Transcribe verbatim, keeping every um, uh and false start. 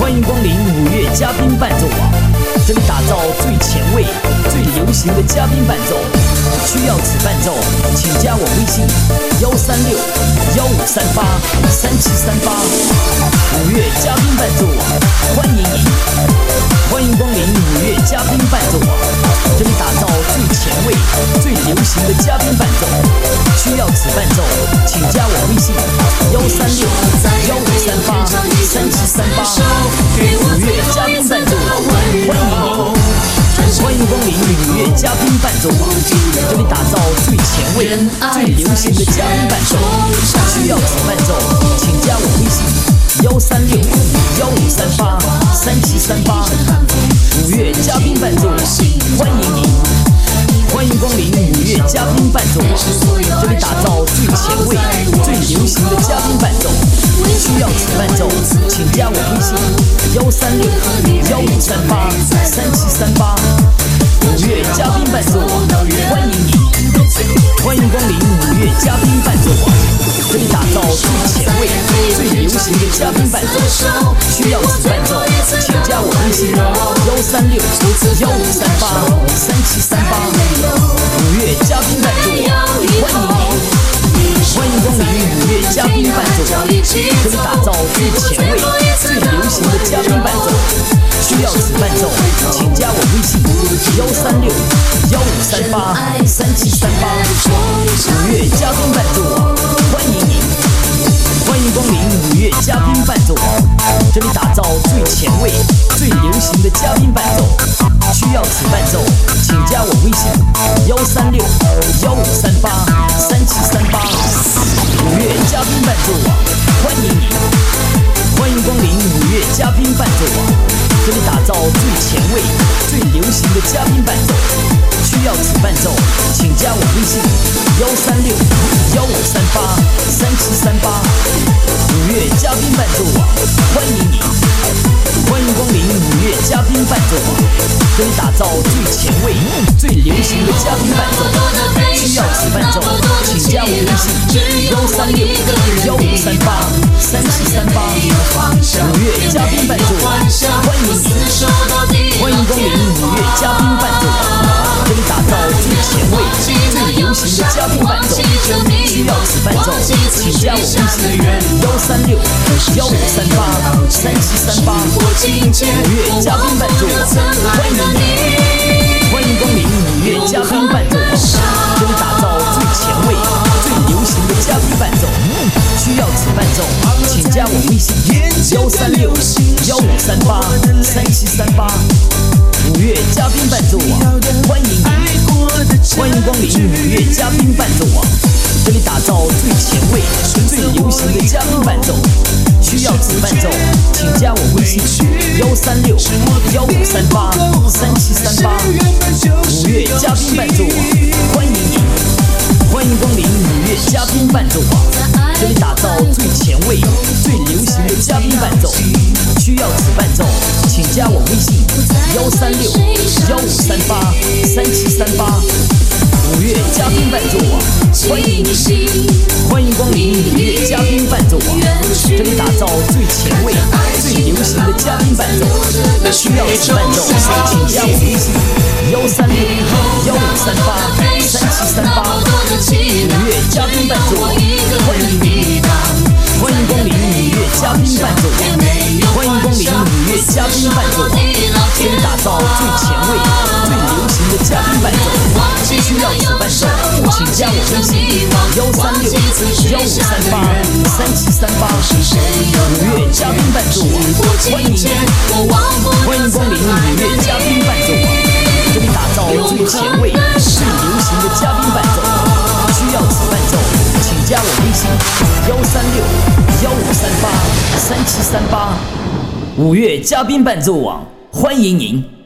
欢迎光临五月嘉宾伴奏网，这里打造最前卫、最流行的嘉宾伴奏。需要此伴奏，请加我微信幺三六幺五三八三七三八。五月嘉宾伴奏网，欢迎您！欢迎光临五月嘉宾伴奏网，这里打造最前卫、最流行的嘉宾伴奏。需要此伴奏，请加我微信幺三六幺五三八三七三八。五月嘉宾伴奏网，欢迎您！欢迎光临五月嘉宾伴奏网，这里打造最前卫、最流行的嘉宾伴奏。需要此伴奏，请加我微信幺三六幺五三八三七三八。五月嘉宾伴奏网，欢迎您！欢迎光临五月嘉宾伴奏网，这里打造最前卫、最流行的嘉宾伴奏。需要此伴奏，请加我微信幺三六幺五三八三七三八。五月嘉宾伴奏网，欢迎您！欢迎光临五月嘉宾伴奏网，这里打造最前卫、最流行的嘉宾伴奏。需要此伴奏，请加我微信幺三六幺五三八三七三八。五月嘉宾伴奏网，欢迎您！欢迎光临五月嘉宾伴奏网，这里打造最前卫、最流行的嘉宾伴奏。需要此伴奏，请加我微信幺三六幺五三八三七三八。五月嘉宾伴奏网，欢迎您！欢迎光临五月嘉宾伴奏网，这里打造最前卫、最流行的嘉宾伴奏。需要此伴奏，请加我微信幺三六幺五三八三七三八。五月嘉宾伴奏网，欢迎您！欢迎光临五月嘉宾伴奏网，这里打造最前卫、最流行的嘉宾伴奏。需要此伴奏，请加我微信幺三六幺五三八三七三八。五月嘉宾伴奏网，欢迎您！欢迎光临五月嘉宾伴奏网，这里打造最前卫、最流行的嘉宾伴奏。需要此伴奏，请加我微信幺三六幺五三八三七三八。五月嘉宾伴奏网，欢迎您！欢迎光临五月嘉宾伴奏网，这里打造最前卫、最流行的嘉宾伴奏。需要此伴奏，请加我微信幺三六幺五三八三七三八。五月嘉宾伴奏网，欢迎您！欢迎光临五月嘉宾伴奏网，这里打造最前卫、最流行的嘉宾伴奏。需要此伴奏，请加我微信幺三六幺五三八三七三八。五月嘉宾伴奏网，欢迎您！欢迎光临五月嘉宾伴奏网，这里打造最前卫、最流行的嘉宾伴奏。需要此伴奏，请加我微信幺三六幺五三八三七三八。五月嘉宾伴奏网，欢迎您！欢迎光临五月嘉宾伴奏网，这里打造最前卫、最流行的嘉宾伴奏。需要此伴奏，请加我微信幺三六幺五三八三七三八。五月嘉宾伴奏网，欢迎您！欢迎光临五月嘉宾伴奏网，这里打造最前卫、最流行的嘉宾伴奏。需要此伴奏，请加我微信幺三六幺五三八三七三八。五月嘉宾伴奏网，欢迎您！欢迎光临五月嘉宾伴奏网，欢迎光临五月嘉宾伴奏网，这里打造最前卫、最流行的嘉宾伴奏。需要此伴奏，请加我微信幺三六幺五三八三七三八。五月嘉宾伴奏网，欢迎您！欢迎光临五月嘉宾伴奏网，这里打造最前卫、最流行的嘉宾伴奏。需要此伴奏，请加我微信幺三六幺五三八三七三八。五月嘉宾伴奏网，欢迎您！